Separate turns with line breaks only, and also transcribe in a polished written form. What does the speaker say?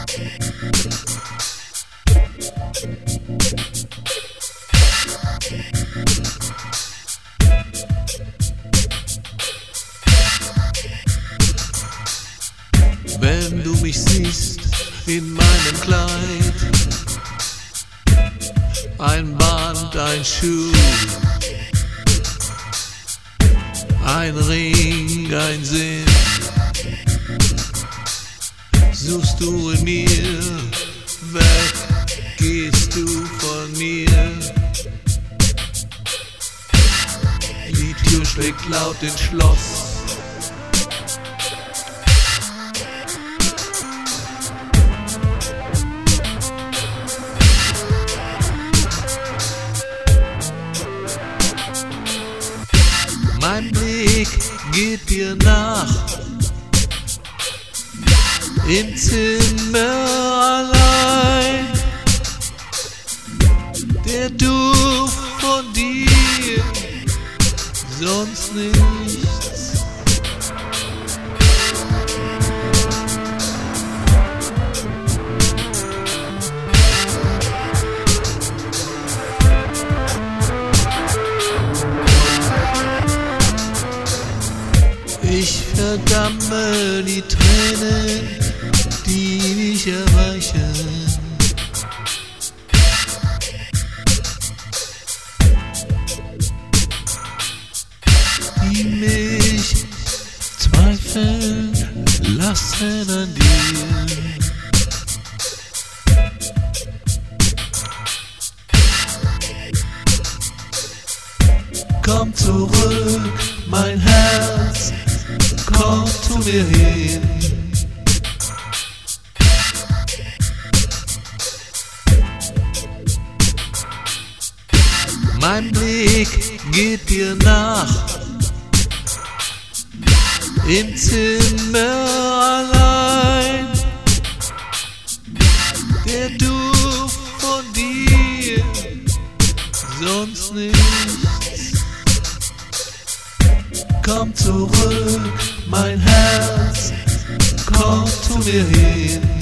Wenn du mich siehst in meinem Kleid, ein Band, ein Schuh, ein Ring, ein Sinn, suchst du in mir, weg gehst du von mir. Die Tür schlägt laut ins Schloss. Mein Blick geht dir nach, im Zimmer allein. Der Duft von dir, sonst nichts. Ich verdamme die Tränen, die mich erreichen. Die mich zweifeln lassen an dir. Komm zurück, mein Herz, komm zu mir hin. Mein Blick geht dir nach, im Zimmer allein. Der Duft von dir, sonst nichts. Komm zurück, mein Herz, komm zu mir hin.